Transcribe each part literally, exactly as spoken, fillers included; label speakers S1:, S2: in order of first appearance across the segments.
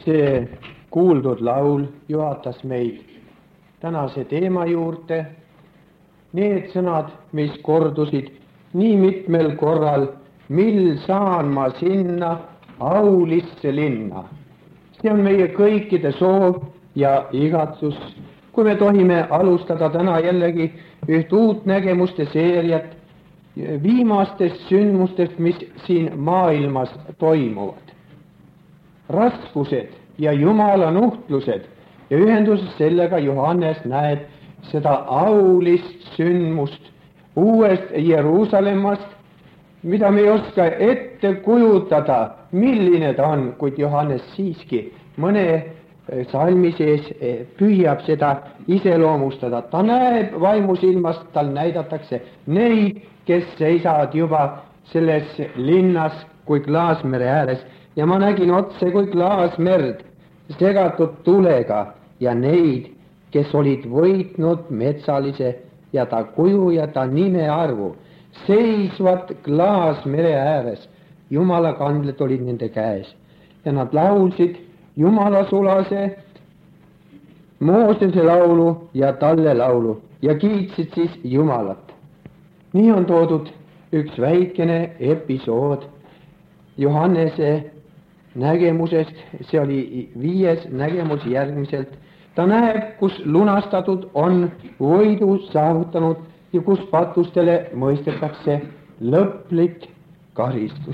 S1: See kuuldud laul juhatas meid tänase teema juurde. Need sõnad, mis kordusid nii mitmel korral, mil saan ma sinna aulisse linna. See on meie kõikide soov ja igatsus, kui me tohime alustada täna jällegi üht uut nägemuste seeriat viimastest sündmustest, mis siin maailmas toimuvad. Raskused ja Jumala nuhtlused ja ühenduses sellega Johannes näeb seda aulist sündmust uuest Jeruusalemmast, mida me ei oska ette kujutada, milline ta on, kuid Johannes siiski mõne salmi sees püüab seda iseloomustada. Ta näeb vaimusilmast, tal näidatakse neid, kes seisavad juba selles linnas kui klaasmere ääres, ja ma nägin otse kui klaasmerd segatud tulega ja neid, kes olid võitnud metsalise ja ta kuju ja ta nime arvu, seisvad klaasmere ääres. Jumala kandled olid nende käes ja nad laulsid Jumala sulase Moosese laulu ja talle laulu ja kiitsid siis Jumalat. Nii on toodud üks väikene episood Johannese nägemusest, see oli viies nägemus järgmiselt. Ta näeb, kus lunastatud on võidu saavutanud ja kus patustele mõistetakse lõplik karistus.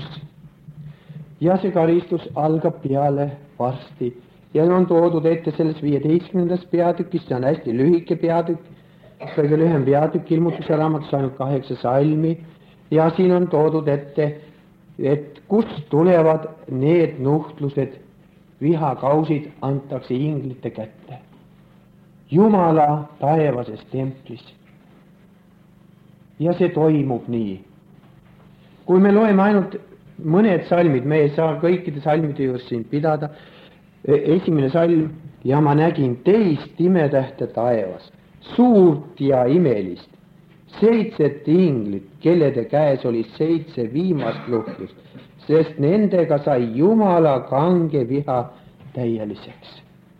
S1: Ja see karistus algab peale varsti ja on toodud ette selles viieteistkümnendas peatükis, see on hästi lühike peatükk, kõige lühem peatükk ilmutuse raamatus, ainult kaheksa salmi, ja siin on toodud ette, et kust tulevad need nuhtlused, vihakausid antakse inglite kätte. Jumala taevases templis. Ja see toimub nii. Kui me loeme ainult mõned salmid, me ei saa kõikide salmide juures siin pidada. Esimene salm, ja ma nägin teist imetähte taevas, suurt ja imelist, seitset inglit, kellede käes oli seitse viimast luhtlust, sest nendega sai Jumala kange viha täieliseks.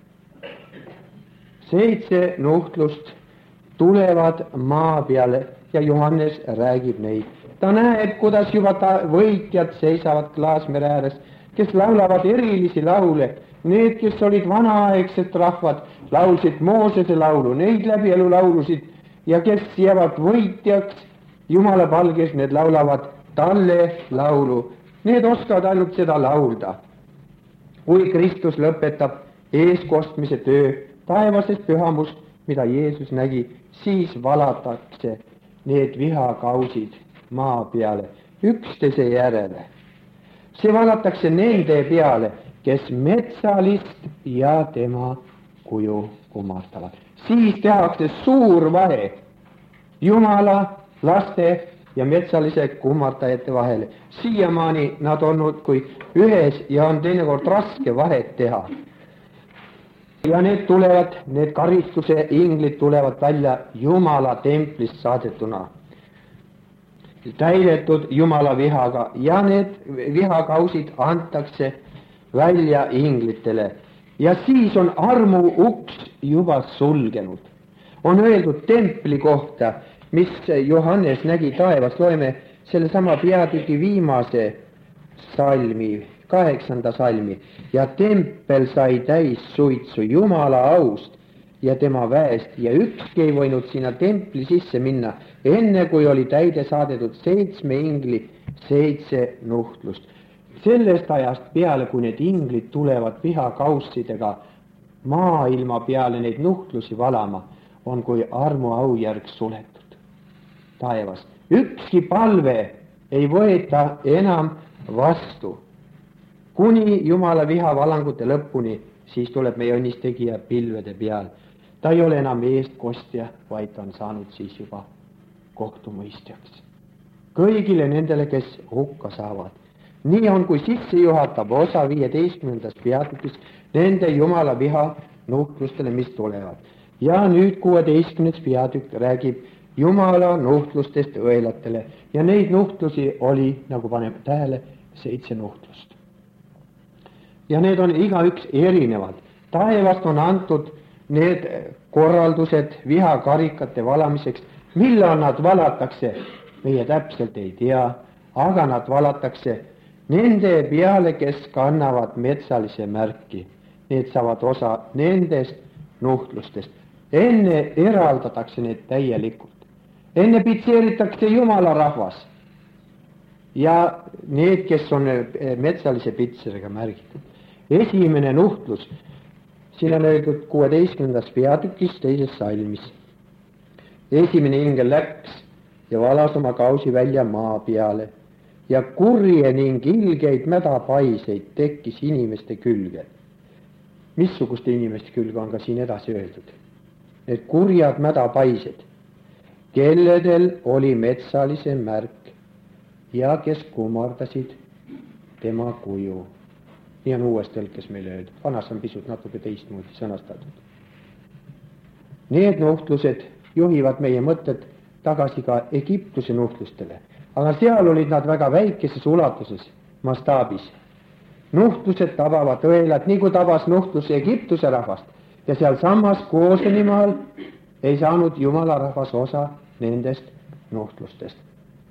S1: Seitse nuhtlust tulevad maa peale ja Johannes räägib neid. Ta näeb, kuidas juba ta võitjad seisavad klaasmere ääres, kes laulavad erilisi laule. Need, kes olid vanaaegsed rahvad, laulsid Moosese laulu, neid läbi elu laulusid, ja kes jäävad võitjaks Jumala palges, need laulavad talle laulu. Need oskavad ainult seda laulda. Kui Kristus lõpetab eeskostmise töö, taevasest pühamust, mida Jeesus nägi, siis valatakse need vihakausid maa peale üksteise järele. See valatakse nende peale, kes metsalist ja tema kuju kummardavad. Siis tehakse suur vahe Jumala, laste ja metsalise kummardajate vahele. Siiamaani nad on olnud kui ühes ja on teinekord raske vahet teha. Ja need tulevad, need karistuse inglid tulevad välja Jumala templist saadetuna, täidetud Jumala vihaga, ja need vihakausid antakse välja inglitele. Ja siis on armu uks juba sulgenud. On öeldud templi kohta, mis Johannes nägi taevas, loeme selle sama peatüki viimase salmi, kaheksanda salmi, ja tempel sai täis suitsu Jumala aust ja tema väest, ja ükski ei võinud sinna templi sisse minna, enne kui oli täide saadetud seitsme ingli seitse nuhtlust. Sellest ajast peale, kui need inglid tulevad vihakaussidega maailma peale neid nuhtlusi valama, on kui armu aujärg suletud taevas. Ükski palve ei võeta enam vastu. Kuni Jumala vihavalangute lõpuni, siis tuleb meie õnnistegija pilvede peal. Ta ei ole enam eestkostja, vaid ta on saanud siis juba kohtumõistjaks. Kõigile nendele, kes hukka saavad. Nii on, kui sisse juhatab osa viieteistkümnendas peatükis nende Jumala viha nuhtlustele, mis tulevad. Ja nüüd kuueteistkümnes peatükk räägib Jumala nuhtlustest õelatele. Ja neid nuhtlusi oli, nagu paneme tähele, seitse nuhtlust. ja need on igaüks erinevad. Taevast on antud need korraldused vihakarikate valamiseks. Millal nad valatakse, meie täpselt ei tea, aga nad valatakse nende peale, kes kannavad metsalise märki. Need saavad osa nendest nuhtlustest. Enne eraldatakse need täielikult. Enne pitseeritakse Jumala rahvas ja need, kes on metsalise pitseriga märgitud. Esimene nuhtlus, siin on öeldud kuueteistkümnendas peatükis teises salmis. Esimene ingel läks ja valas oma kausi välja maa peale ja kurje ning ilgeid mädapaiseid tekkis inimeste külge. Missuguste inimeste külge on ka siin edasi öeldud? Need kurjad mädapaised, kelledel oli metsalise märk ja kes kummardasid tema kuju. Nii on uues tõlkes meile öeldud. Vanas on pisut natuke teistmoodi sõnastatud. Need nuhtlused juhivad meie mõtted tagasi ka Egiptuse nuhtlustele, aga seal olid nad väga väikeses ulatuses, mastaabis. Nuhtlused tabavad õelad, nii kui tabas nuhtlus Egiptuse rahvast ja seal samas Goosenimaal ei saanud Jumala rahvas osa nendest nuhtlustest.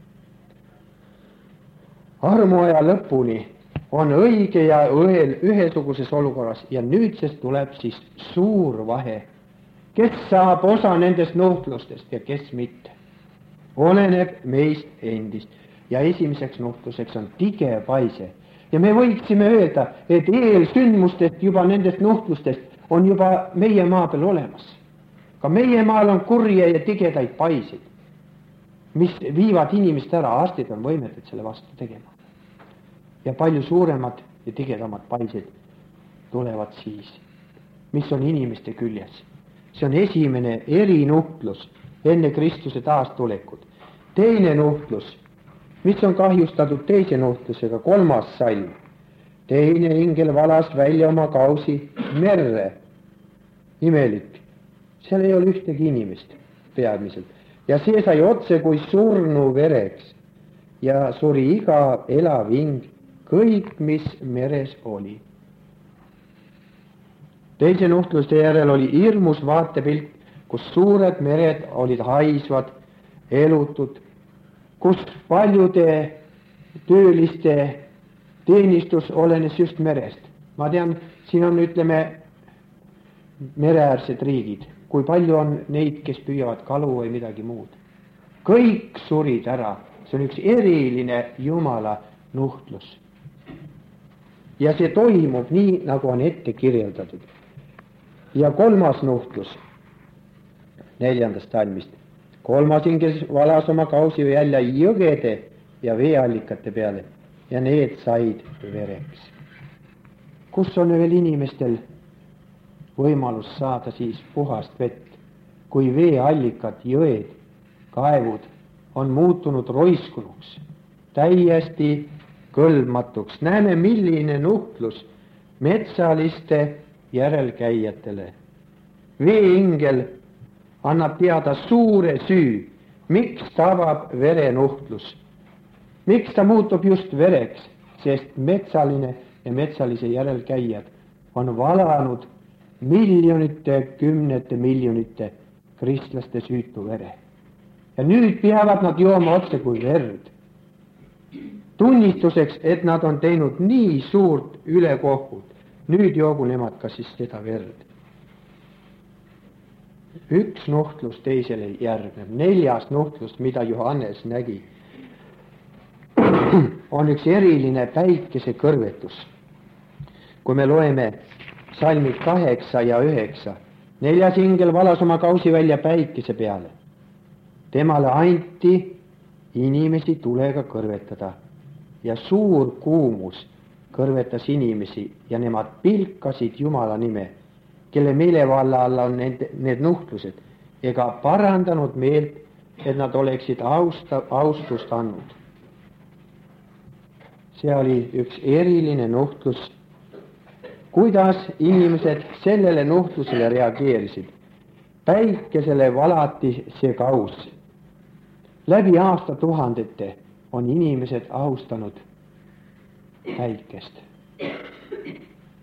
S1: Armuaja lõpuni on õige ja õel ühesuguses olukorras ja nüüdsest tuleb siis suur vahe. Kes saab osa nendest nuhtlustest ja kes mitte? Oleneb meist endist ja esimeseks nuhtluseks on tige paise. Ja me võiksime öelda, et eelsündmustest juba nendest nuhtlustest on juba meie maa peal olemas. Ka meie maal on kurje ja tigedaid paisid, mis viivad inimest ära, arstid on võimetud selle vastu tegema. Ja palju suuremad ja tigedamad paised tulevad siis, mis on inimeste küljes. See on esimene erinuhtlus enne Kristuse taastulekut. Teine nuhtlus, mis on kahjustatud teise nuhtlusega, kolmas salm. Teine ingel valas välja oma kausi merre. Imelik. Seal ei ole ühtegi inimest peamiselt. Ja see sai otse kui surnu vereks ja suri iga elav hing, kõik, mis meres oli. Teise nuhtluste järel oli hirmus vaatepilt, kus suured mered olid haisvad, elutud, kus paljude tööliste teenistus olenes just merest. Ma tean, siin on, ütleme, mereäärsed riigid, kui palju on neid, kes püüavad kalu või midagi muud. Kõik surid ära, see on üks eriline Jumala nuhtlus. Ja see toimub nii, nagu on ette kirjeldatud. Ja kolmas nuhtlus neljandast salmist. Kolmas ingel valas oma kausi välja jõgede ja veeallikate peale ja need said vereks. Kus on veel inimestel võimalus saada siis puhast vett, kui veeallikad, jõed, kaevud on muutunud roiskunuks, täiesti kõlbmatuks. Näeme, milline nuhtlus metsaliste järelkäijatele. Veeingel annab teada suure süü, miks tabab verenuhtlus. Miks ta muutub just vereks, sest metsaline ja metsalise järelkäijad on valanud miljonite, kümnete miljonite kristlaste süütu vere. Ja nüüd peavad nad jooma otse kui verd. Tunnistuseks, et nad on teinud nii suurt ülekohut, nüüd joogu nemad ka siis seda verd. Üks nuhtlus teisele järgneb. Neljas nuhtlus, mida Johannes nägi, on üks eriline päikese kõrvetus. Kui me loeme salmid kaheksa ja üheksa, neljas ingel valas oma kausi välja päikese peale. Temale anti inimesi tulega kõrvetada ja suur kuumus kõrvetas inimesi ja nemad pilkasid Jumala nime, kelle meelevalla alla on need, need nuhtlused, ega parandanud meelt, et nad oleksid austa, austust andnud. See oli üks eriline nuhtlus. Kuidas inimesed sellele nuhtlusele reageerisid? Päikesele valati see kaus. Läbi aastatuhandete on inimesed austanud päikest.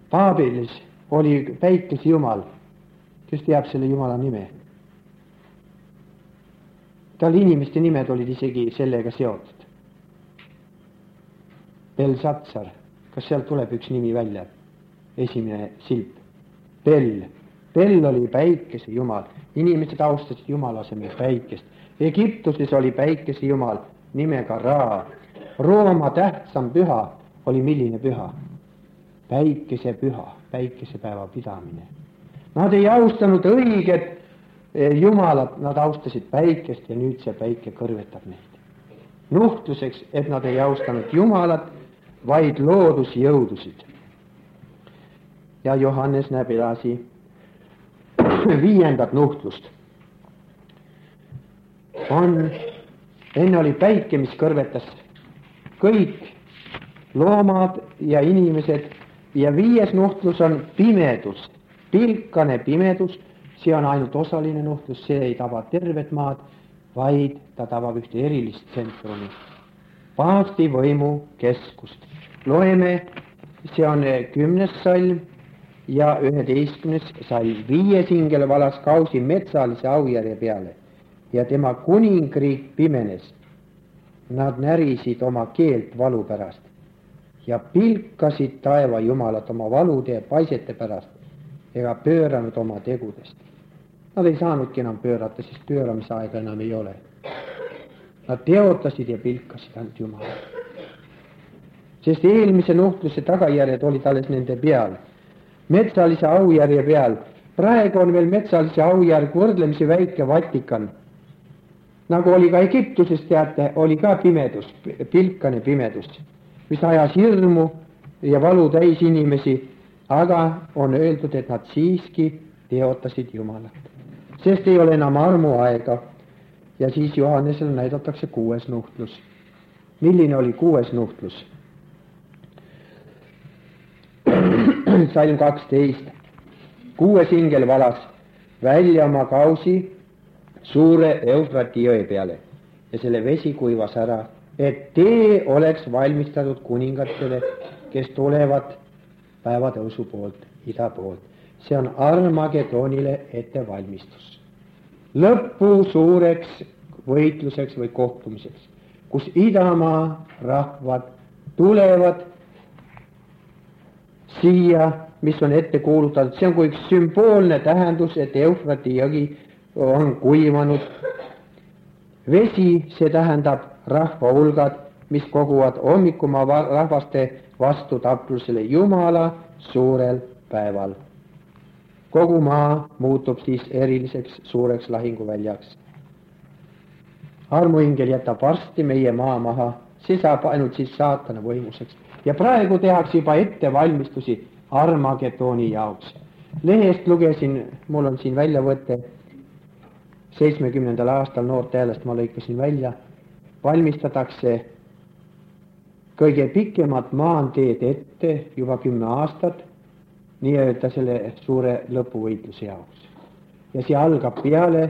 S1: Paabelis oli päikese jumal. Kes teab selle jumala nime? Tal inimeste nimed olid isegi sellega seotud. Belsatsar. Kas sealt tuleb üks nimi välja? Esimene silp. Bell. Bell oli päikese jumal. Inimesed austasid jumala asemel päikest. Egiptuses oli päikese jumal nimega Ra. Rooma tähtsam püha oli milline püha? Päikese püha, päikesepäeva pidamine. Nad ei austanud õiget jumalat, nad austasid päikest ja nüüd see päike kõrvetab neid. Nuhtluseks, et nad ei austanud jumalat, vaid loodusjõudusid. Ja Johannes näeb edasi viiendat nuhtlust. On, enne oli päike, mis kõrvetas kõik loomad ja inimesed, ja viies nuhtlus on pimedus, pilkane pimedus. See on ainult osaline nuhtlus, see ei taba tervet maad, vaid ta tabab ühte erilist tsentrumi, paavsti võimu keskust. Loeme, see on kümnes salm ja üheteistkümnes salm. Viies ingel valas kausi metsalise aujärje peale ja tema kuningriik pimenes. Nad närisid oma keelt valu pärast ja pilkasid taeva jumalat oma valude ja paisete pärast ega pööranud oma tegudest. Nad ei saanudki enam pöörata, sest pööramise aega enam ei ole. Nad teotasid ja pilkasid ainult jumalat. Sest eelmise nuhtluse tagajärjed olid alles nende peal. Metsalise aujärje peal. Praegu on veel metsalise aujärg võrdlemisi väike Vatikan. Nagu oli ka Egiptuses, teate, oli ka pimedus, pilkane pimedus, mis ajas hirmu ja valu täis inimesi, aga on öeldud, et nad siiski teotasid Jumalat. Sest ei ole enam armuaega. Ja siis Johannesel näidatakse kuues nuhtlus. Milline oli kuues nuhtlus? Salm kaksteist. Kuues ingel valas välja oma kausi suure Eufrati jõe peale ja selle vesi kuivas ära, et tee oleks valmistatud kuningatele, kes tulevad päevatõusu poolt, ida poolt. See on Armageddonile ettevalmistus. Lõpu suureks võitluseks või kohtumiseks, kus idamaa rahvad tulevad siia, mis on ette kuulutatud. See on kui üks sümboolne tähendus, et Eufrati jõgi on kuivanud. Vesi, see tähendab rahva hulgad, mis koguvad hommikumaa rahvaste vastu taplusele Jumala suurel päeval. Kogu maa muutub siis eriliseks suureks lahinguväljaks. Armuingel jätab varsti meie maa maha, see saab ainult siis saatana võimuseks. Ja praegu tehakse juba ettevalmistusi Armageddoni jaoks. Lehest lugesin, mul on siin väljavõte, seitsmekümnendal aastal noorte häälest ma lõikasin välja, valmistatakse kõige pikemat maanteed ette juba kümme aastat, nii-öelda selle suure lõpuvõitluse jaoks. Ja see algab peale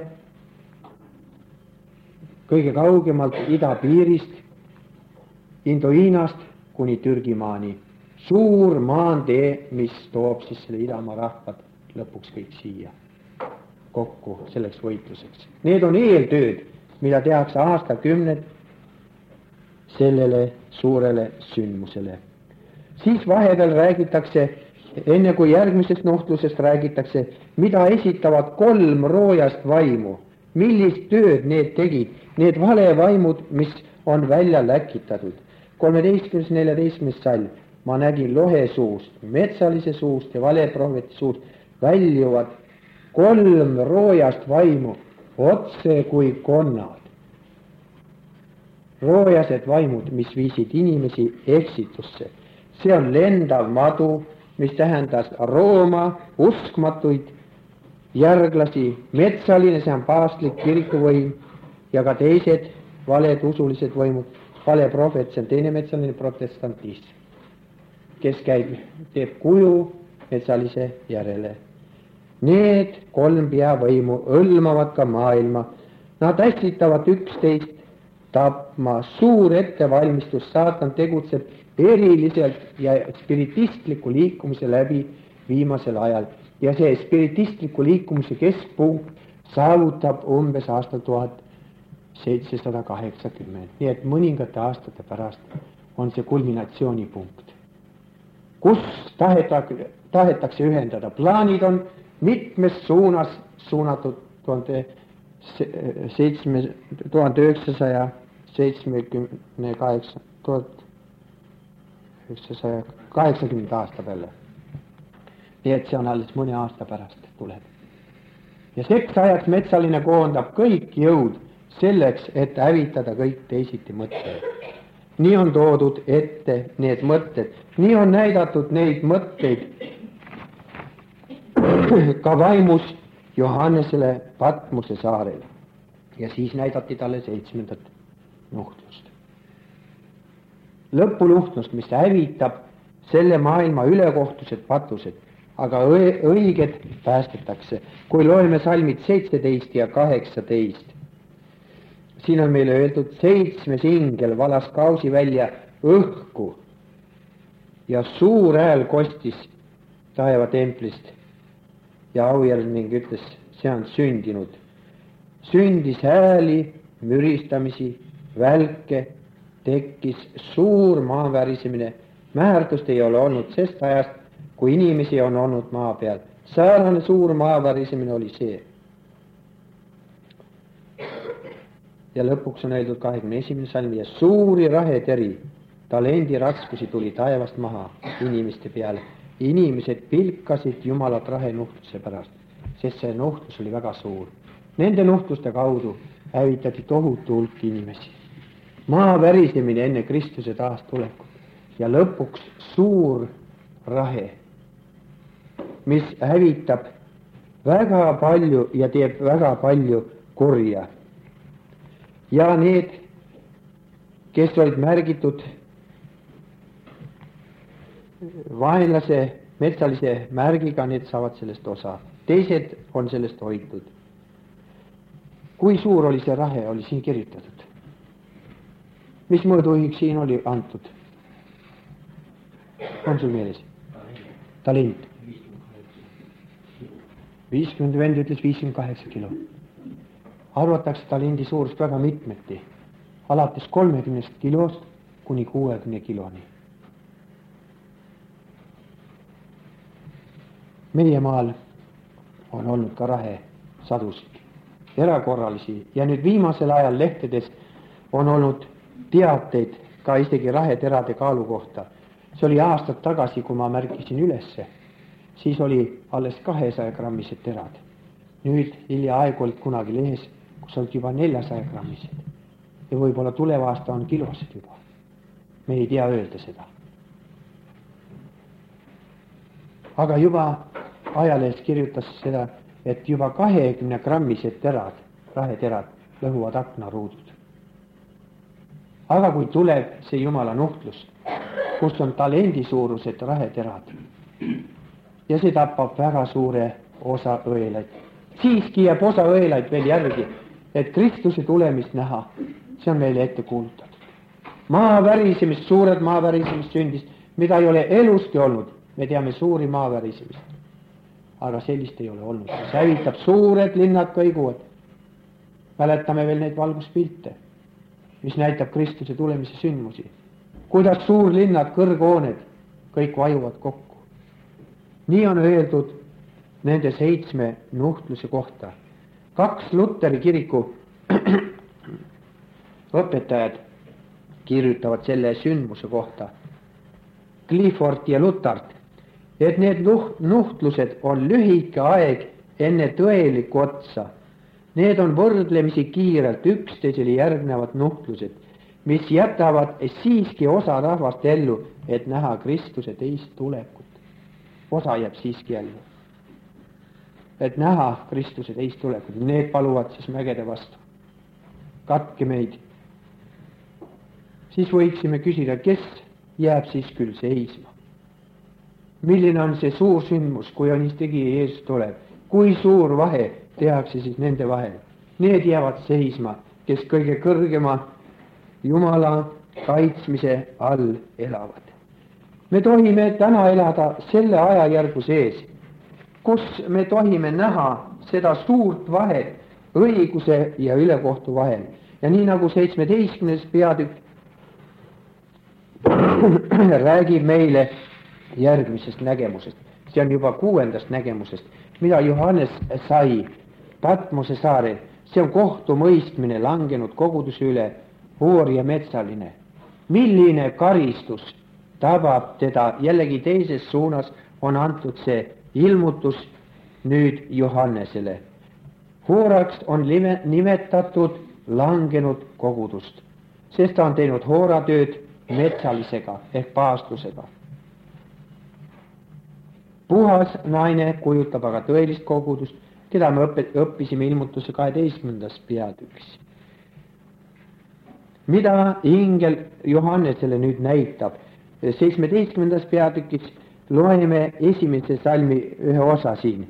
S1: kõige kaugemalt idapiirist, Indo-Hiinast kuni Türgimaani. Suur maantee, mis toob siis selle idamaa rahvad lõpuks kõik siia kokku selleks võitluseks. Need on eeltööd, mida tehakse aastakümned sellele suurele sündmusele. Siis vahepeal räägitakse, enne kui järgmisest nuhtlusest räägitakse, mida esitavad kolm roojast vaimu. Millist tööd need tegid, need valevaimud, mis on välja läkitatud. kolmeteistkümnes neljateistkümnes salm. Ma nägin lohe suust, metsalise suust ja valeprohveti suust väljuvad kolm roojast vaimu, otse kui konnad. Roojased vaimud, mis viisid inimesi eksitusse. See on lendav madu, mis tähendas Rooma uskmatuid järglasi. Metsaline, see on paavstlik kirikuvõim ja ka teised valed usulised võimud. Vale prohvet, see on teine metsaline protestantism, kes käib, teeb kuju metsalise järele. Need kolm peavõimu hõlmavad ka maailma. Nad ässitavad üksteist tapma, suur ettevalmistus, saatan tegutseb eriliselt ja spiritistliku liikumise läbi viimasel ajal. Ja see spiritistliku liikumise keskpunkt saavutab umbes aastal tuhat seitsesada kaheksakümmend. Nii et mõningate aastate pärast on see kulminatsioonipunkt, kus tahetakse, tahetakse ühendada. Plaanid on mitmes suunas suunatud tuhande üheksasaja seitsmekümne kaheksa, tuhat üheksasaja kaheksakümnenda aasta peale. Nii et see on alles mõne aasta pärast tuleb. Ja seks ajaks metsaline koondab kõik jõud selleks, et hävitada kõik teisiti mõtteid. Nii on toodud ette need mõtted, nii on näidatud neid mõtteid ka vaimus Johannesele Patmose saarele. Ja siis näidati talle seitsmendat nuhtlust. Lõpuluhtlust, mis hävitab selle maailma ülekohtused patused, aga õiged päästetakse. Kui loeme salmid seitseteist ja kaheksateist, siin on meile öeldud, seitsmes ingel valas kausi välja õhku ja suur hääl kostis taeva templist ja aujärg ning ütles, see on sündinud. Sündis hääli, müristamisi, välke, tekkis suur maavärisemine. Mäherdust ei ole olnud sest ajast, kui inimesi on olnud maa peal. Säärane suur maavärisemine oli see. Ja lõpuks on öeldud kahekümne esimene salm ja suuri raheteri, talendi raskusi tuli taevast maha inimeste peale. Inimesed pilkasid Jumalat rahenuhtluse pärast, sest see nuhtlus oli väga suur. Nende nuhtluste kaudu hävitati tohutu hulk inimesi. Maa värisemine enne Kristuse taastulekut ja lõpuks suur rahe, mis hävitab väga palju ja teeb väga palju kurja. Ja need, kes olid märgitud vaenlase metsalise märgiga, need saavad sellest osa. Teised on sellest hoitud. Kui suur oli see rahe, oli siin kirjutatud. Mis mõõduühik siin oli antud? On sul meeles? Talent. viiskümmend vend ütles viiskümmend kaheksa kilo. Arvatakse talendi suurust väga mitmeti, alates kolmekümnest kilost kuni kuuekümne kiloni. Meie maal on olnud ka rahe sadusid, erakorralisi, ja nüüd viimasel ajal lehtedes on olnud teateid ka isegi raheterade kaalu kohta. See oli aastad tagasi, kui ma märkisin ülesse, siis oli alles kahesaja grammised terad. Nüüd hiljaaegu olid kunagi lehes, kus olid juba neljasaja grammised. Ja võib-olla tuleva aasta on kilosed juba. Me ei tea öelda seda. Aga juba ajalehes kirjutas seda, et juba kahekümne grammised terad, raheterad, lõhuvad aknaruudud. Aga kui tuleb see Jumala nuhtlus, kus on talendi suurused raheterad, ja see tapab väga suure osa õelaid. Siiski jääb osa õelaid veel järgi, et Kristuse tulemist näha, see on meile ette kuulutatud. Maavärisemist, suured maavärisemist sündist, mida ei ole eluski olnud, me teame suuri maavärisemist, aga sellist ei ole olnud. See hävitab, suured linnad kõiguvad. Mäletame veel neid valguspilte, mis näitab Kristuse tulemise sündmusi. Kuidas suurlinnad, kõrghooned, kõik vajuvad kokku. Nii on öeldud nende seitsme nuhtluse kohta. Kaks Luteri kiriku õpetajad kirjutavad selle sündmuse kohta, Clifford ja Lutart, et need nuhtlused on lühike aeg enne tõeliku otsa. Need on võrdlemisi kiirelt üksteisele järgnevad nuhtlused, mis jätavad siiski osa rahvast ellu, et näha Kristuse teist tulekut. Osa jääb siiski ellu, et näha Kristuse teist tulekut. Need paluvad siis mägede vastu. Katke meid. Siis võiksime küsida, kes jääb siis küll seisma. Milline on see suur sündmus, kui on istegi Jeesus tuleb? Kui suur vahe tehakse siis nende vahel? Need jäävad seisma, kes kõige kõrgema Jumala kaitsmise all elavad. Me tohime täna elada selle ajajärgu sees, kus me tohime näha seda suurt vahet õiguse ja ülekohtu vahel. Ja nii nagu seitsmeteistkümnes peatükk räägib meile järgmisest nägemusest. See on juba kuuendast nägemusest, mida Johannes sai Patmose saarel. See on kohtumõistmine langenud koguduse üle, hoor ja metsaline. Milline karistus tabab teda, jällegi teises suunas on antud see ilmutus nüüd Johannesele. Hooraks on nimetatud langenud kogudust, sest ta on teinud hooratööd metsalisega ehk paastusega. Puhas naine kujutab aga tõelist kogudust, keda me õppisime ilmutuse kaheteistkümnendas peatükis. Mida ingel Johannesele nüüd näitab? seitsmeteistkümnendas peatükis loeme esimese salmi ühe osa siin.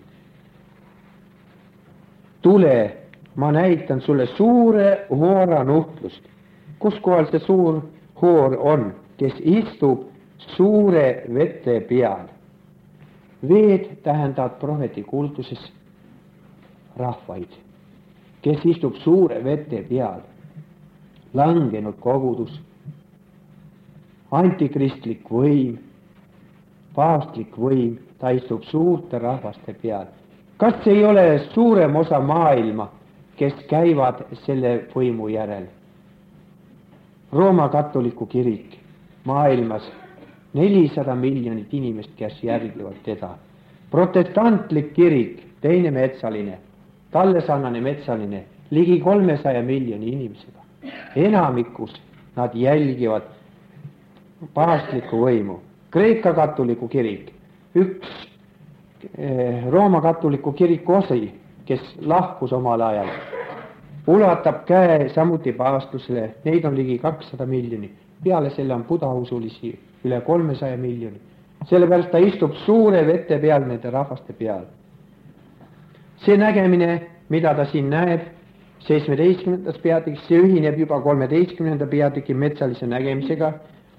S1: Tule, ma näitan sulle suure hoora nuhtlust. Kus kohal see suur hoor on, kes istub suure vete peal? Veed tähendavad prohveti kuulduses rahvaid, kes istub suure vete peal. Langenud kogudus, antikristlik võim, paavstlik võim, ta istub suurte rahvaste peal. Kas ei ole suurem osa maailma, kes käivad selle võimu järel? Rooma katoliku kirik maailmas nelisada miljonit inimest, kes järgivad teda. Protestantlik kirik, teine metsaline, talle sarnane metsaline, ligi kolmesaja miljoni inimesega. Enamikus nad jälgivad paavstlikku võimu. Kreeka katoliku kirik, üks eh, Rooma katoliku kiriku osi, kes lahkus omal ajal, ulatab käe samuti paavstusele, neid on ligi kakssada miljoni. Peale selle on budausulisi üle kolmesaja miljoni. Sellepärast ta istub suure vete peal nende rahvaste peal. See nägemine, mida ta siin näeb, seitsmeteistkümnendas peatükis, see ühineb juba kolmeteistkümnenda peatüki metsalise nägemisega.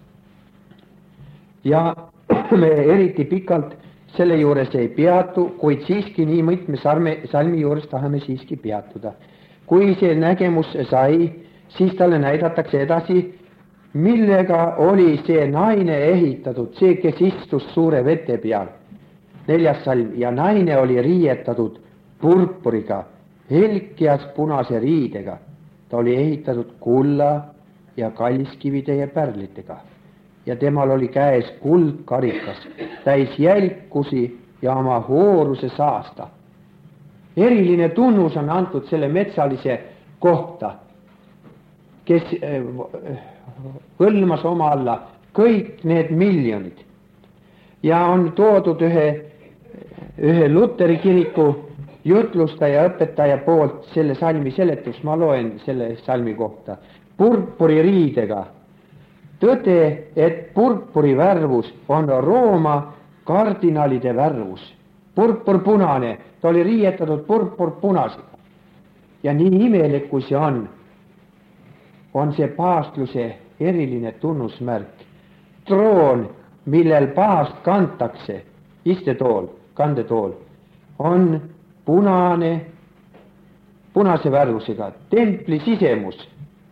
S1: Ja me eriti pikalt selle juures ei peatu, kuid siiski nii mitme salmi juures tahame siiski peatuda. Kui see nägemus sai, siis talle näidatakse edasi, millega oli see naine ehitatud, see, kes istus suure vete peal. Neljas salm, ja naine oli riietatud purpuriga, helkias punase riidega. Ta oli ehitatud kulla ja kalliskivide ja pärlitega. Ja temal oli käes kuldkarikas, täis jälkusi ja oma hooruse saasta. Eriline tunnus on antud selle metsalise kohta, kes hõlmas oma alla kõik need miljonid. Ja on toodud ühe, ühe Luteri kiriku jutlustaja, õpetaja poolt selle salmi seletus, ma loen selle salmi kohta. Purpuri riidega. Tõde, et purpuri värvus on Rooma kardinaalide värvus. Purpur punane, ta oli riietatud purpur punasega. Ja nii imelik, kui see on, on see paastluse eriline tunnusmärk. Troon, millel paast kantakse, istetool, kandetool, on punane, punase värvusega. Templi sisemus,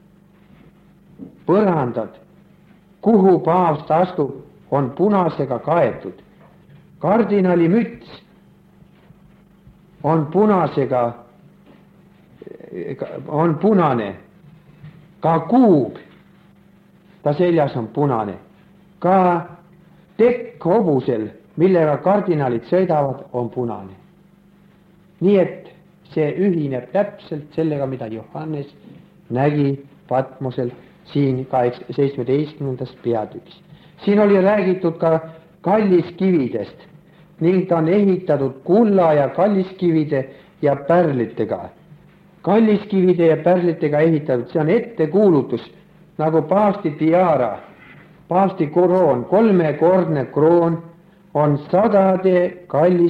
S1: põrandad, kuhu paavst astub, on punasega kaetud. Kardinali müts on punasega, on punane. Ka kuub, ta seljas on punane. Ka tekk hobusel, millega kardinalid sõidavad, on punane. Nii et see ühineb täpselt sellega, mida Johannes nägi Patmosel siin seitsmeteistkümnendas peatükis. Siin oli räägitud ka kalliskividest ning ta on ehitatud kulla ja kalliskivide ja pärlitega. Kalliskivide ja pärlitega ehitatud, see on ettekuulutus nagu paavsti tiara, paavsti koroon, kolmekordne kroon on sadade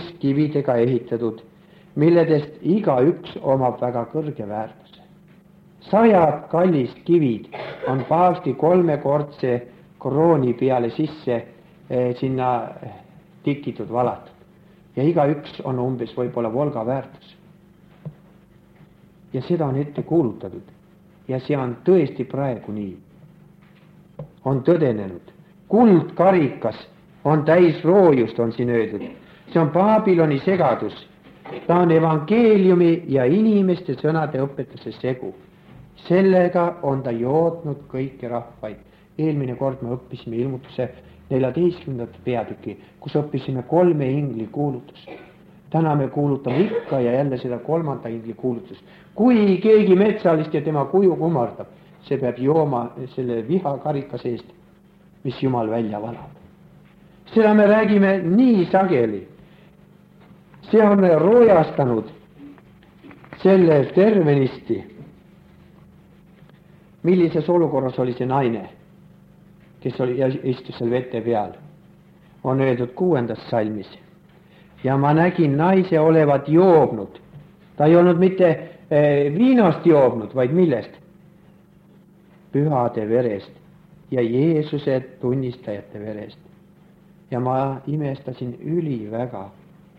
S1: kalliskividega ehitatud, milledest iga üks omab väga kõrge väärtuse. sajad kallist kivid on paavsti kolmekordse krooni peale sisse eh, sinna tikitud valatud. Ja igaüks on umbes võib-olla Volga väärtus. Ja seda on ette kuulutatud. Ja see on tõesti praegu nii. On tõdenenud. Kuldkarikas on täis roojust, on siin öeldud. See on Baabiloni segadus. Ta on evangeeliumi ja inimeste sõnade õpetuse segu. Sellega on ta joodnud kõiki rahvaid. Eelmine kord me õppisime ilmutuse neljateistkümnendat peatüki, kus õppisime kolme ingli kuulutust. Täna me kuulutame ikka ja jälle seda kolmanda ingli kuulutust. Kui keegi metsalist ja tema kuju kummardab, see peab jooma selle vihakarika seest, mis Jumal välja valab. Seda me räägime nii sageli. See on roojastanud selle tervenisti. Millises olukorras oli see naine, kes oli ja istus seal vete peal, on öeldud kuuendas salmis. Ja ma nägin naise olevat joobnud. Ta ei olnud mitte eh, viinast joobnud, vaid millest? Pühade verest ja Jeesuse tunnistajate verest. Ja ma imestasin üli väga.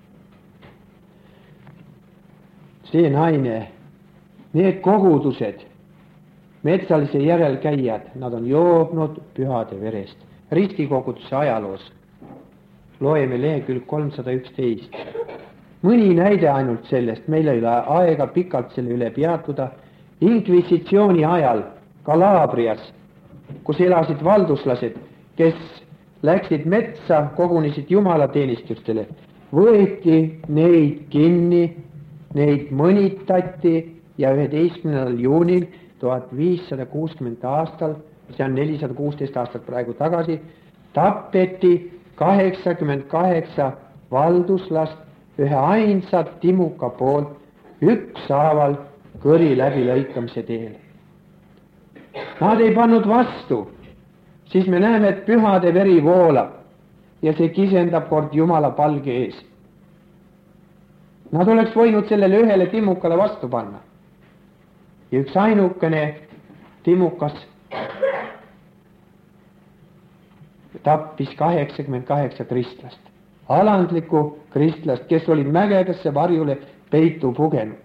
S1: See naine, need kogudused, metsalise järelkäijad, nad on joobnud pühade verest. Ristikoguduse ajaloos loeme lehekülg kolmsada üksteist. Mõni näide ainult sellest, meil ei ole aega pikalt selle üle peatuda. Inkvisitsiooni ajal Kalaabrias, kus elasid valduslased, kes läksid metsa, kogunisid jumalateenistustele, võeti neid kinni, neid mõnitati ja üheteistkümnendal juunil tuhat viissada kuuskümmend aastal, see on nelisada kuusteist aastat praegu tagasi, tapeti kaheksakümmend kaheksa valduslast ühe ainsa timuka poolt ükshaaval kõri läbilõikamise teel. Nad ei pannud vastu, siis me näeme, et pühade veri voolab ja see kisendab kord Jumala palge ees. Nad oleks võinud sellele ühele timukale vastu panna. Ja üks ainukene timukas tappis kaheksakümmend kaheksa kristlast. Alandlikku kristlast, kes olid mägedesse varjule peitu pugenud.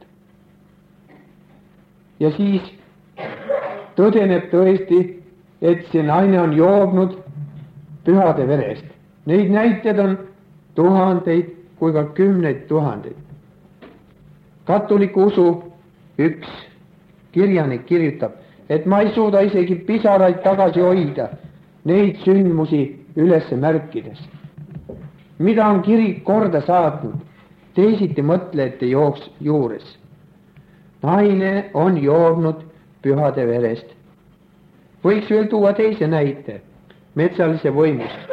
S1: Ja siis tõdeneb tõesti, et see naine on joobnud pühade verest. Neid näited on tuhandeid kui ka kümneid tuhandeid. Katoliku usu üks kirjanik kirjutab, et ma ei suuda isegi pisaraid tagasi hoida neid sündmusi üles märkides. Mida on kirik korda saatnud teisiti mõtlejate jooks juures. Naine on joobnud pühade verest. Võiks veel tuua teise näite metsalise võimust.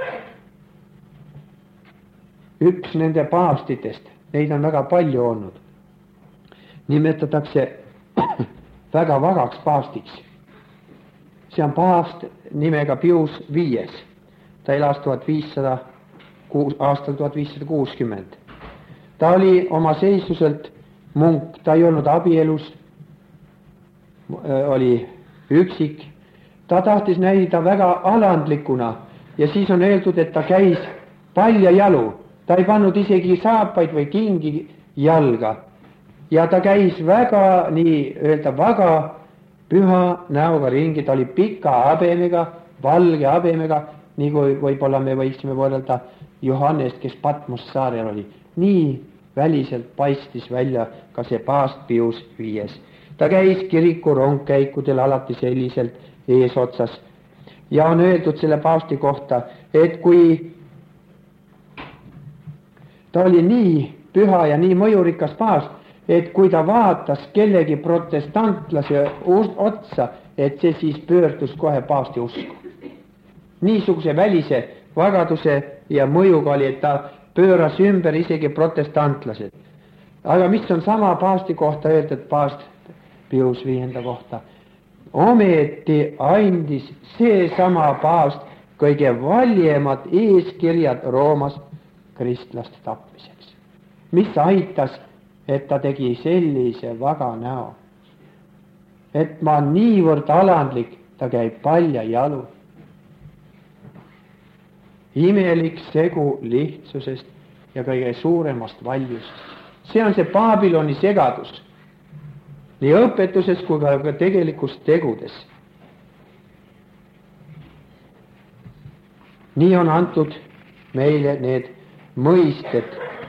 S1: Üks nende paavstitest, neid on väga palju olnud, nimetatakse väga vagaks paavstiks. See on paavst nimega Pius viies. Ta elas tuhat viissada, aastal tuhat viissada kuuskümmend. Ta oli oma seisuselt munk, ta ei olnud abielus, oli üksik. Ta tahtis näida väga alandlikuna ja siis on öeldud, et ta käis palja jalu. Ta ei pannud isegi saapaid või kingi jalga. Ja ta käis väga, nii öelda, väga püha näoga ringi. Ta oli pika habemega, valge habemega, nii kui võib-olla me võiksime võrrelda Johannest, kes Patmos saarel oli. Nii väliselt paistis välja ka see paavst Pius viies. Ta käis kiriku rongkäikudel alati selliselt eesotsas. Ja on öeldud selle paavsti kohta, et kui ta oli nii püha ja nii mõjurikas paavst, et kui ta vaatas kellegi protestantlase otsa, et see siis pöördus kohe paavsti usku. Niisuguse välise vagaduse ja mõjuga oli, et ta pööras ümber isegi protestantlased. Aga mis on sama paavsti kohta öeldud, paavst Pius viienda kohta? Ometi andis see sama paavst kõige valjemad eeskirjad Roomas kristlaste tapmiseks. Mis aitas, et ta tegi sellise vaga näo? et ma niivõrd alandlik, ta käib palja jalu. Imelik segu lihtsusest ja kõige suuremast valjust. See on see Baabiloni segadus, nii õpetuses kui ka tegelikus tegudes. Nii on antud meile need mõisted.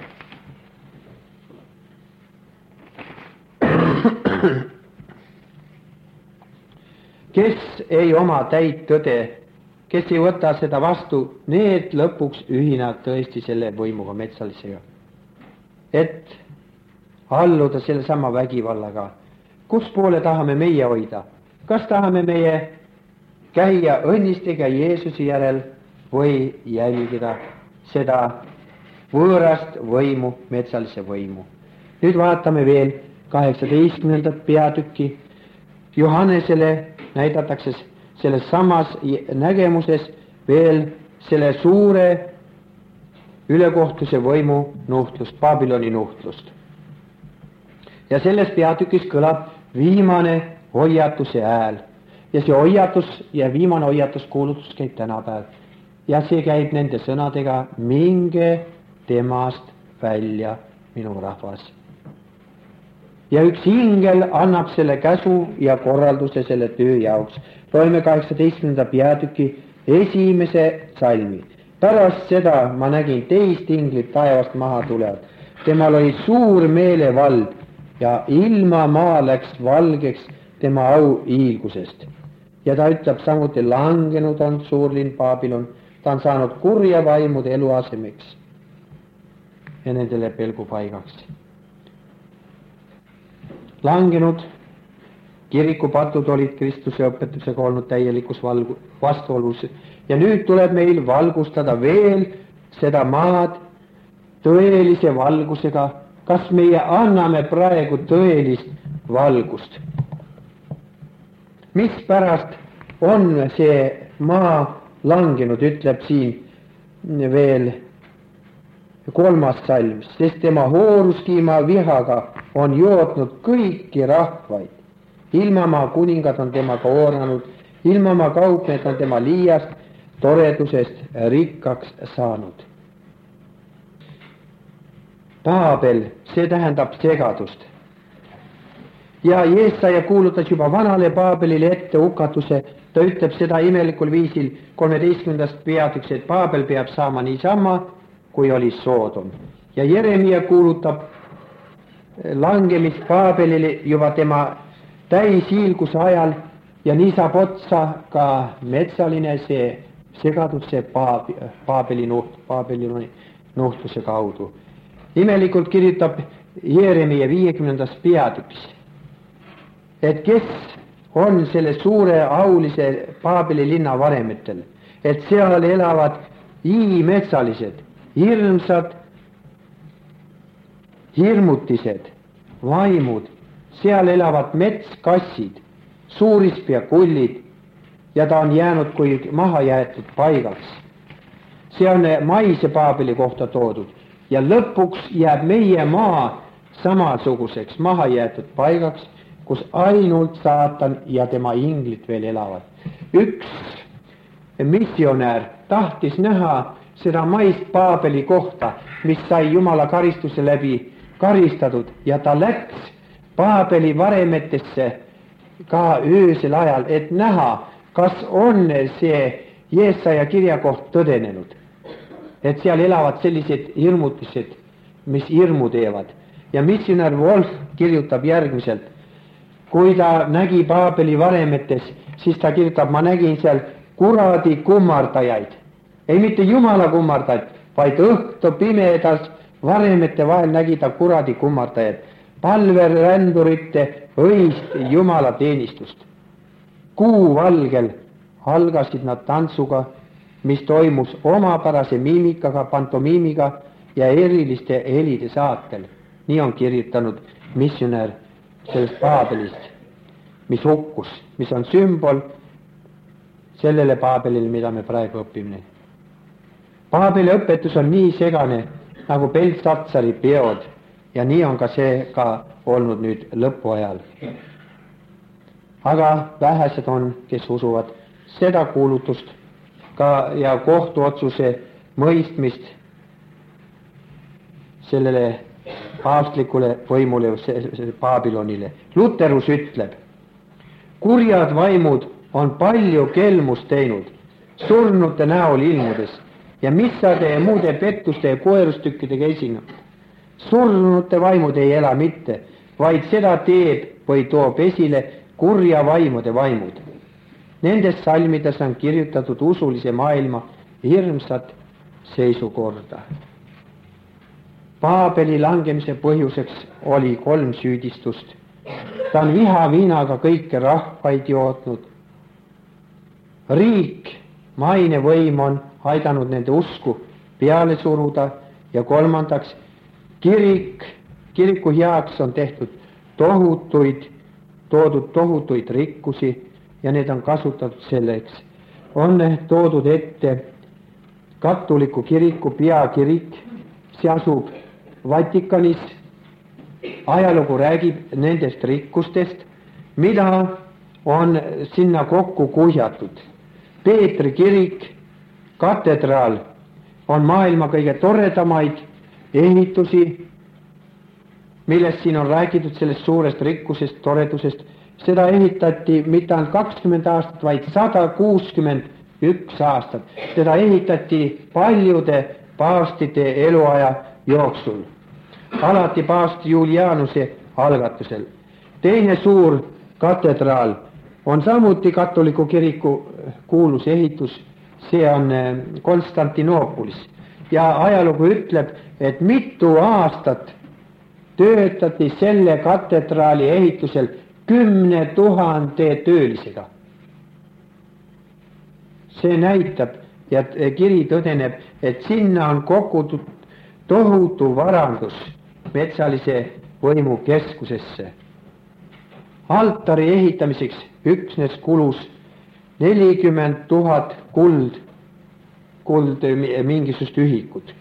S1: Kes ei oma täit tõde, kes ei võta seda vastu, need lõpuks ühinevad tõesti selle võimuga metsalisega. Et alluda selle sama vägivallaga. Kus poole tahame meie hoida? Kas tahame meie käia õnnistega Jeesuse järel või jälgida seda võõrast võimu, metsalise võimu? Nüüd vaatame veel kaheksateistkümnendat peatükki. Johannesele näidatakse selles samas nägemuses veel selle suure ülekohtuse võimu nuhtlust, Baabiloni nuhtlust. Ja selles peatükis kõlab viimane hoiatuse hääl. Ja see hoiatus ja viimane hoiatus kuulutus käib tänapäev. Ja see käib nende sõnadega, minge temast välja, minu rahvas. Ja üks ingel annab selle käsu ja korralduse selle töö jaoks. Loeme kaheksateistkümnenda peatüki esimese salmi. Pärast seda ma nägin teist inglit taevast maha tulevad. Temal oli suur meelevald ja ilma maa läks valgeks tema au hiilgusest. Ja ta ütleb samuti, langenud on suurlinn Baabilon. Ta on saanud kurja vaimude eluasemeks ja nendele pelgupaigaks. Langenud kirikupatud olid Kristuse õpetusega olnud täielikus valgu, vastuolus. Ja nüüd tuleb meil valgustada veel seda maad tõelise valgusega. Kas meie anname praegu tõelist valgust? Mispärast on see maa langenud, ütleb siin veel kolmas salm, sest tema hooruskiima vihaga on jootnud kõiki rahvaid. Ilmamaa kuningad on temaga ooranud, ilmamaa kaupmehed on tema liiast toredusest rikkaks saanud. Paabel, see tähendab segadust. Ja Jeesaja kuulutas juba vanale Paabelile ette hukatuse. Ta ütleb seda imelikul viisil kolmeteistkümnendast peatüks, et Paabel peab saama niisama, kui oli Soodom. Ja Jeremia kuulutab langemist Paabelile juba tema täishiilguse ajal ja nii saab otsa ka metsaline see segadus see Paabeli nuht, Paabeli nuhtluse kaudu. Imelikult kirjutab Jeremia viiekümnendas peatükis, et kes on selle suure aulise Paabeli linna varemetel, et seal elavad iimetsalised, hirmsad, hirmutised, vaimud, seal elavad metskassid, suurispea kullid ja ta on jäänud kui maha jäetud paigaks. See on maise Paabeli kohta toodud ja lõpuks jääb meie maa samasuguseks maha jäetud paigaks, kus ainult saatan ja tema inglid veel elavad. Üks missionär tahtis näha seda maist Paabeli kohta, mis sai Jumala karistuse läbi karistatud ja ta läks Paabeli varemetesse ka öösel ajal, et näha, kas on see Jeesaja kirjakoht tõdenenud. Et seal elavad sellised hirmutised, mis hirmu teevad. Ja missionär Wolf kirjutab järgmiselt, kui ta nägi Paabeli varemetes, siis ta kirjutab, ma nägin seal kuradi kummardajaid. Ei mitte Jumala kummardajaid, vaid õhtu pimedas varemete vahel nägi ta kuradi kummardajad. Palverändurite õist Jumala teenistust. Kuu valgel algasid nad tantsuga, mis toimus omapärase miimikaga, pantomiimiga ja eriliste helide saatel. Nii on kirjutanud missionär sellest Paabelist, mis hukkus, mis on sümbol sellele Paabelile, mida me praegu õpime. Paabeli õpetus on nii segane nagu Beltsatsari peod ja nii on ka see ka olnud nüüd lõpuajal. aga vähesed on, kes usuvad seda kuulutust ka ja kohtuotsuse mõistmist sellele paavstlikule võimule, Babylonile. Luterus ütleb, kurjad vaimud on palju kelmust teinud, surnute näol ilmudes ja missade ja muude pettuste ja koerustükkidega esinenud. Surnute vaimud ei ela mitte, vaid seda teeb või toob esile kurja vaimude vaimud. Nendes salmides on kirjutatud usulise maailma hirmsat seisukorda. Paabeli langemise põhjuseks oli kolm süüdistust. Ta on vihaviinaga kõike rahvaid jootnud. Riik, mainevõim on aidanud nende usku peale suruda ja kolmandaks, kirik, kiriku heaks on tehtud tohutuid, toodud tohutuid rikkusi ja need on kasutatud selleks. On toodud ette katoliku kiriku peakirik, see asub Vatikanis. Ajalugu räägib nendest rikkustest, mida on sinna kokku kuhjatud. Peetri kirik, katedraal on maailma kõige toredamaid ehitusi, millest siin on räägitud, sellest suurest rikkusest, toredusest. Seda ehitati mitte ainult kakskümmend aastat, vaid sada kuuskümmend üks aastat. Seda ehitati paljude paavstide eluaja jooksul. Alati paavst Julianuse algatusel. Teine suur katedraal on samuti katoliku kiriku kuulus ehitus, see on Konstantinoopolis. Ja ajalugu ütleb, et mitu aastat töötati selle katedraali ehitusel kümne tuhande töölisega. See näitab ja kiri tõdeneb, et sinna on kogutud tohutu varandus metsalise võimu keskusesse. Altari ehitamiseks üksnes kulus nelikümmend tuhat kuld, kuld mingisugust ühikut.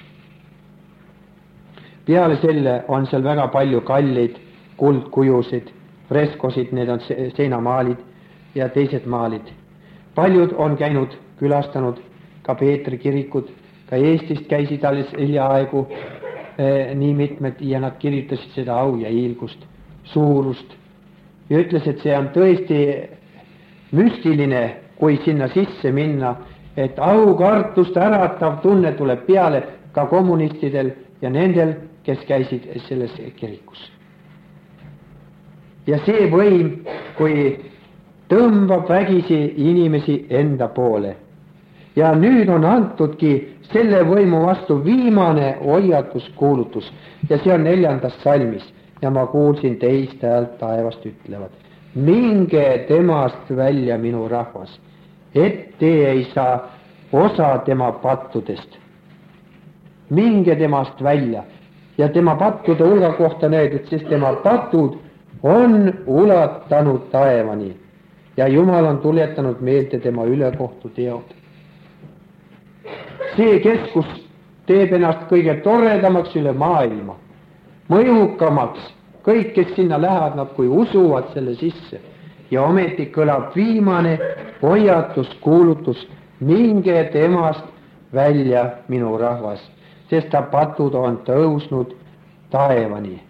S1: Peale selle on seal väga palju kalleid kuldkujusid, freskosid, need on seinamaalid ja teised maalid. Paljud on käinud, külastanud ka Peetri kirikud, ka Eestist käisid alles hiljaaegu eh, nii mitmed ja nad kirjutasid seda au ja hiilgust, suurust ja ütles, et see on tõesti müstiline, kui sinna sisse minna, et aukartust äratav tunne tuleb peale ka kommunistidel ja nendel, kes käisid selles kirikus. Ja see võim, kui tõmbab vägisi inimesi enda poole. Ja nüüd on antudki selle võimu vastu viimane hoiatuskuulutus ja see on neljandas salmis ja ma kuulsin teist häält taevast ütlevad, minge temast välja minu rahvas, et te ei saa osa tema pattudest. Minge temast välja ja tema pattude hulga kohta näed, sest tema patud on ulatanud taevani ja Jumal on tuletanud meelde tema ülekohtu teod. See keskus teeb ennast kõige toredamaks üle maailma, mõjukamaks, kõik, kes sinna lähevad, nad kui usuvad selle sisse ja ometi kõlab viimane hoiatuskuulutus, minge temast välja minu rahvas, sest ta patud on tõusnud taevani.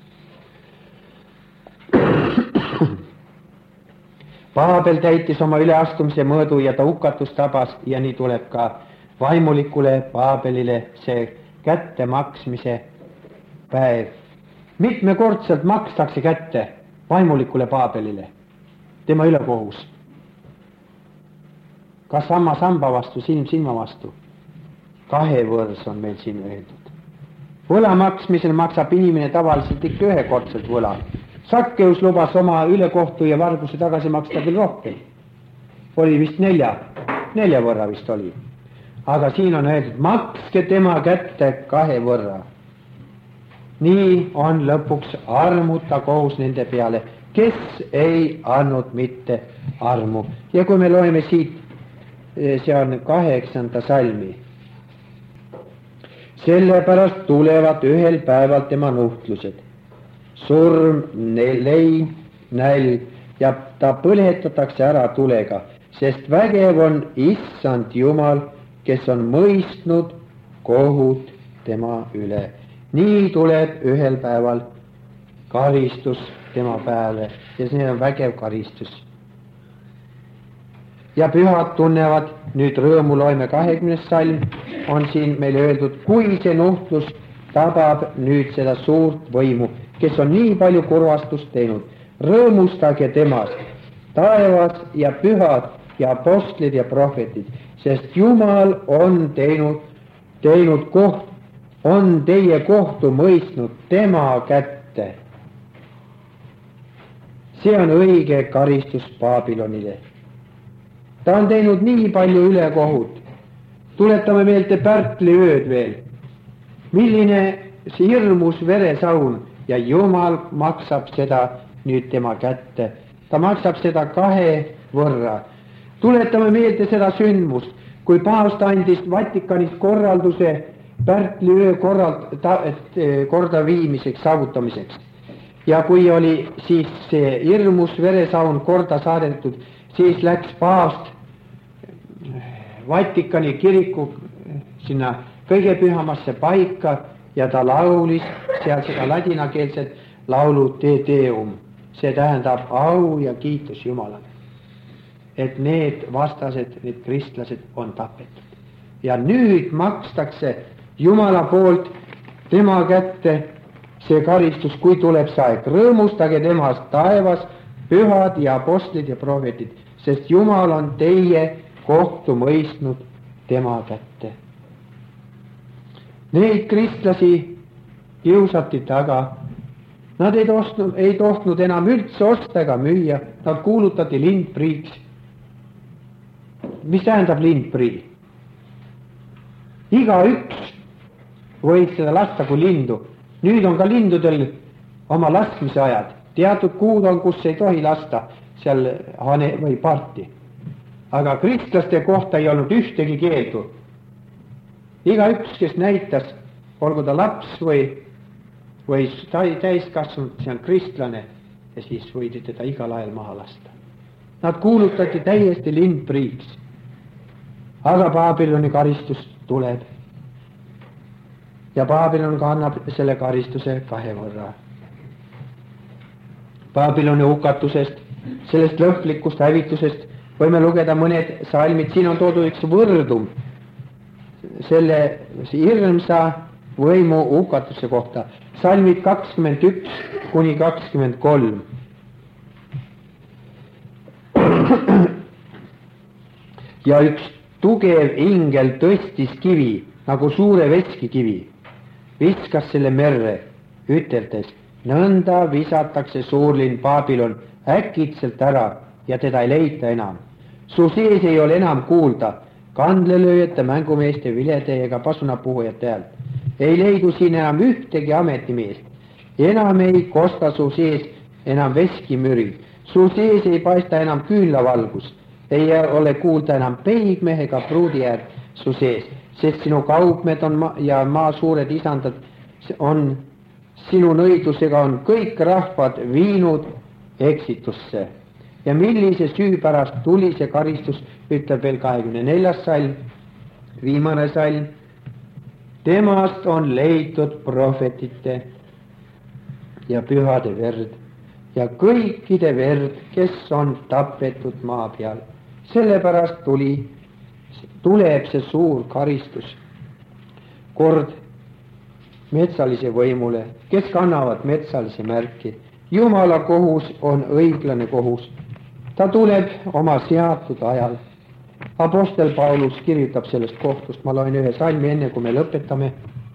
S1: Paabel täitis oma üleastumise mõõdu ja ta hukatus tabas ja nii tuleb ka vaimulikule Paabelile see kättemaksmise päev. Mitmekordselt makstakse kätte vaimulikule Paabelile, tema ülekohus. Kas samma samba vastu, silm silma vastu? Kahe võrs on meil siin öeldud. Võla maksmisel maksab inimene tavaliselt ikka ühekordselt võla. Sakkeus lubas oma ülekohtu ja varguse tagasi maksta küll rohkem. Oli vist nelja, nelja võrra vist oli. Aga siin on öeldud, makske tema kätte kahe võrra. Nii on lõpuks armuta kohus nende peale, kes ei andnud mitte armu. Ja kui me loeme siit, see on kaheksanda salmi. Sellepärast tulevad ühel päeval tema nuhtlused. Surm, lein, nälg, ja ta põletatakse ära tulega, sest vägev on issand Jumal, kes on mõistnud kohut tema üle. Nii tuleb ühel päeval karistus tema peale ja see on vägev karistus. Ja pühad tunnevad, nüüd rõõmu loeme kahekümnes salm, on siin meile öeldud, kui see nuhtlus tabab nüüd seda suurt võimu, kes on nii palju kurvastust teinud, rõõmustage temast, taevas ja pühad ja apostlid ja prohvetid, sest Jumal on teinud, teinud koht, on teie kohtu mõistnud tema kätte. See on õige karistus Babylonile. Ta on teinud nii palju ülekohut. Tuletame meelde Pärtli ööd veel. Milline see hirmus veresaun ja Jumal maksab seda nüüd tema kätte. Ta maksab seda kahe võrra. Tuletame meelde seda sündmust, kui paavst andis Vatikanis korralduse Pärtli öö korrald, ta, et, korda viimiseks, saavutamiseks. Ja kui oli siis see hirmus veresaun korda saadetud, siis läks paavst Vatikani kiriku sinna kõige pühamasse paika ja ta laulis seal seda ladinakeelset laulu Te Deum. See tähendab au ja kiitus Jumalale. Et need vastased, need kristlased on tapetud. Ja nüüd makstakse Jumala poolt tema kätte see karistus, kui tuleb see aeg. Rõõmustage temast taevas, pühad ja apostlid ja prohvetid, sest Jumal on teie kohtu mõistnud tema kätte. Neid kristlasi kiusati taga. Nad ei tohtnud, ei tohtnud enam üldse osta ega müüa. Nad kuulutati lindpriiks. Mis tähendab lindprii? Iga üks võib seda lasta kui lindu. Nüüd on ka lindudel oma laskmise ajad. Teatud kuud on, kus ei tohi lasta seal hane või parti. Aga kristlaste kohta ei olnud ühtegi keeldu. Iga üks, kes näitas, olgu ta laps või, või täiskasvanud, see on kristlane ja siis võidi teda igal ajal maha lasta. Nad kuulutati täiesti lindpriiks. Aga Babyloni karistus tuleb. Ja Babylon kannab selle karistuse kahe võrra. Babyloni hukatusest, sellest lõhlikust hävitusest võime lugeda mõned salmid. Siin on toodud üks võrdum selle hirmsa võimu hukatuse kohta. Salmid kakskümmend üks kuni kakskümmend kolm. Ja üks tugev ingel tõstis kivi, nagu suure veskikivi, viskas selle merre, üteldes, nõnda visatakse suurlinn Babylon äkitselt ära ja teda ei leita enam. Su sees ei ole enam kuulda kandlelööjate, mängumeeste, vilede ega pasunapuhujate häält. Ei leidu siin enam ühtegi ametimeest. Enam ei kosta su sees enam veskimüri. Su sees ei paista enam küünlavalgus. Ei ole kuulda enam peigmehe ega pruudijääd su sees, sest sinu kaupmed on ma- ja maa suured isandad on sinu nõidusega on kõik rahvad viinud eksitusse. Ja millise süü pärast tuli see karistus, ütleb veel kahekümne neljas salm, viimane salm. Temast on leitud prohvetite ja pühade verd ja kõikide verd, kes on tapetud maa peal. Sellepärast tuli, tuleb see suur karistus. Kord metsalise võimule, kes kannavad metsalise märki. Jumala kohus on õiglane kohus. Ta tuleb oma seatud ajal. Apostel Paulus kirjutab sellest kohtust. Ma loen ühe salmi enne, kui me lõpetame.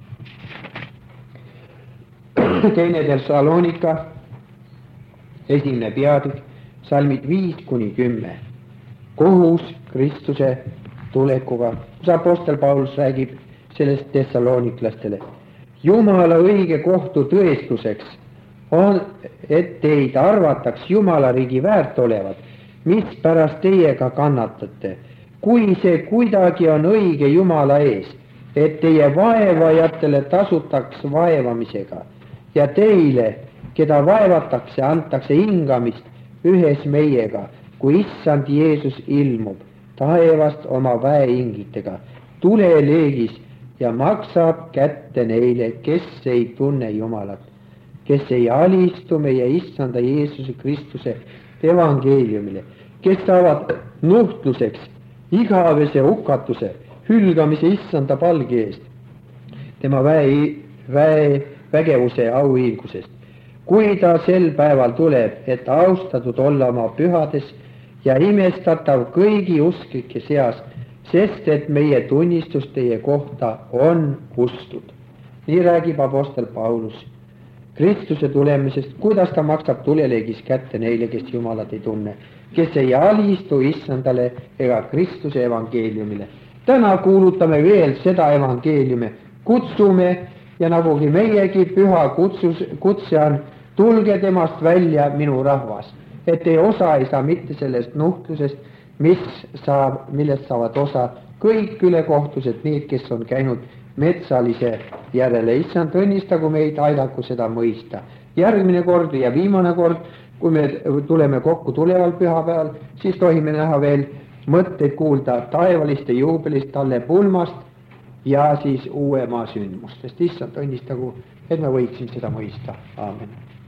S1: Teine Thessalonika, esimene peatükk, salmid viis kuni kümme. Kohus Kristuse tulekuga. Kus apostel Paulus räägib sellest thessaloniklastele. Jumala õige kohtu tõestuseks on, et teid arvataks Jumala riigi väärt olevat, mis pärast teiega kannatate, kui see kuidagi on õige Jumala ees, et teie vaevajatele tasutaks vaevamisega ja teile, keda vaevatakse, antakse hingamist ühes meiega, kui issand Jeesus ilmub taevast oma väeingitega tuleleegis ja maksab kätte neile, kes ei tunne Jumalat, kes ei alistu meie issanda Jeesuse Kristuse evangeeliumile, kes saavad nuhtluseks igavese hukatuse, hülgamise issanda palgi eest, tema väe, väe vägevuse auhiilgusest. Kui ta sel päeval tuleb, et austatud olla oma pühades ja imestatav kõigi usklike seas, sest et meie tunnistus teie kohta on ustud. Nii räägib apostel Paulus Kristuse tulemisest, kuidas ta maksab tuleleegis kätte neile, kes Jumalat ei tunne, kes ei alistu issandale ega Kristuse evangeeliumile. Täna kuulutame veel seda evangeeliume, kutsume ja nagugi meiegi püha kutsus, kutse on, tulge temast välja, minu rahvas, et teie osa ei saa mitte sellest nuhtlusest, mis saab, millest saavad osa kõik ülekohtused, need, kes on käinud metsalise järele. Issand, õnnistagu meid, aidaku seda mõista. Järgmine kord ja viimane kord, kui me tuleme kokku tuleval pühapäeval, siis tohime näha veel mõtteid kuulda taevaliste juubelist, talle pulmast ja siis uue maa sündmustest. Issand, õnnistagu, et me võiksime seda mõista. Aamen.